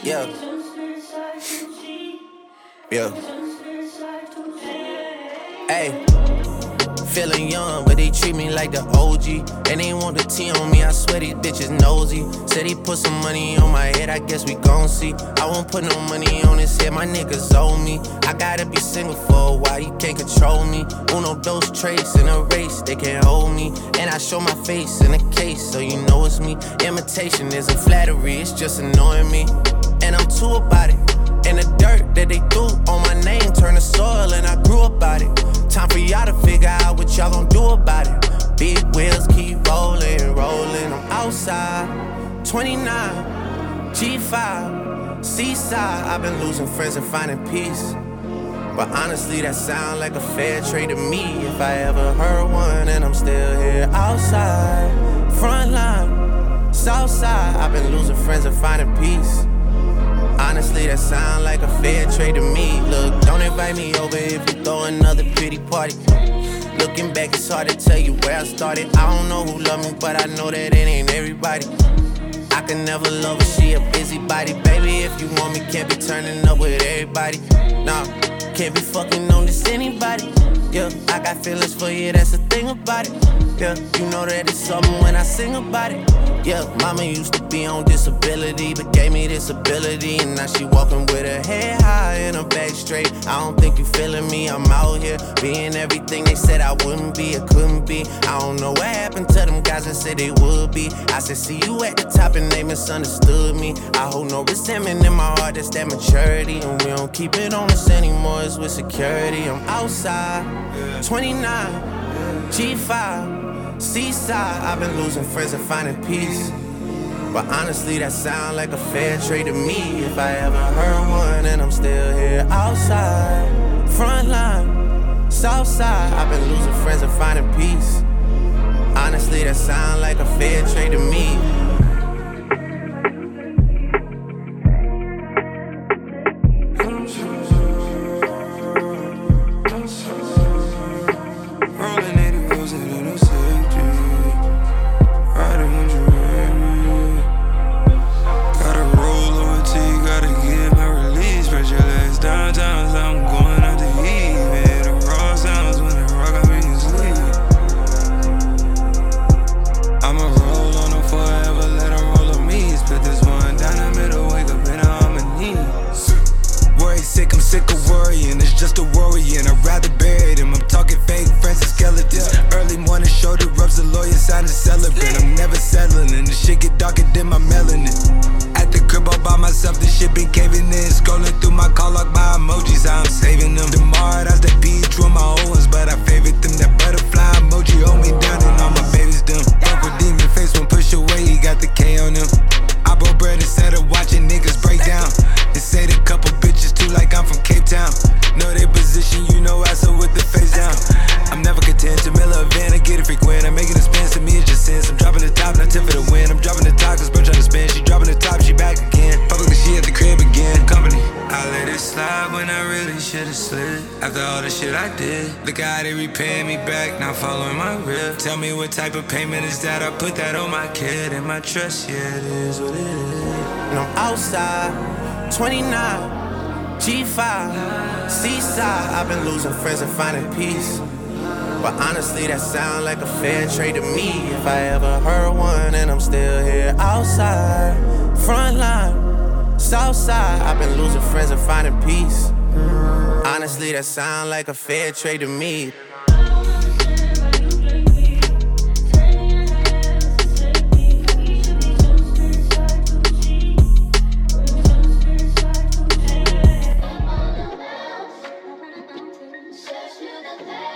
Yeah. Yeah. Hey. Feeling young, but they treat me like the OG. And they want the T on me, I swear these bitches nosy. Said he put some money on my head, I guess we gon' see. I won't put no money on his head, my niggas owe me. I gotta be single for a while, you can't control me. Uno, those traits in a race, they can't hold me. And I show my face in a case, so you know it's me. Imitation isn't flattery, it's just annoying me. And I'm too about it. And the dirt that they threw on my name turned to soil, and I grew about it. Time for y'all to figure out what y'all gon' do about it. Big wheels keep rolling, rolling. I'm outside, 29, G5, Seaside. I've been losing friends and finding peace. But honestly, that sound like a fair trade to me. If I ever heard one, and I'm still here outside, front line, south side. I've been losing friends and finding peace. Honestly, that sound like a fair trade to me. Look, don't invite me over if you throw another pity party. Looking back, it's hard to tell you where I started. I don't know who loved me, but I know that it ain't everybody. I can never love her, she a busybody. Baby, if you want me, can't be turning up with everybody. Nah, can't be fucking on this anybody. Yeah, I got feelings for you, that's the thing about it. Yeah, you know that it's something when I sing about it. Yeah, mama used to be on disability, but gave me this ability. And now she walking with her head high and her back straight. I don't think you feeling me, I'm out here being everything they said I wouldn't be, or couldn't be. I don't know what happened to them guys that said they would be. I said, see you at the top and they misunderstood me. I hold no resentment in my heart, that's that maturity. And we don't keep it on us anymore, it's with security. I'm outside, 29, G5, Seaside. I've been losing friends and finding peace. But honestly, that sound like a fair trade to me. If I ever heard one, and I'm still here outside, front line, south side. I've been losing friends and finding peace. Honestly, that sound like a fair trade to me. Tell me what type of payment is that? I put that on my kid and my trust, yeah, it is what it is. And I'm outside, 29, G5, Seaside. I've been losing friends and finding peace. But honestly, that sound like a fair trade to me. If I ever heard one, and I'm still here outside, front line, south side. I've been losing friends and finding peace. Honestly, that sound like a fair trade to me. The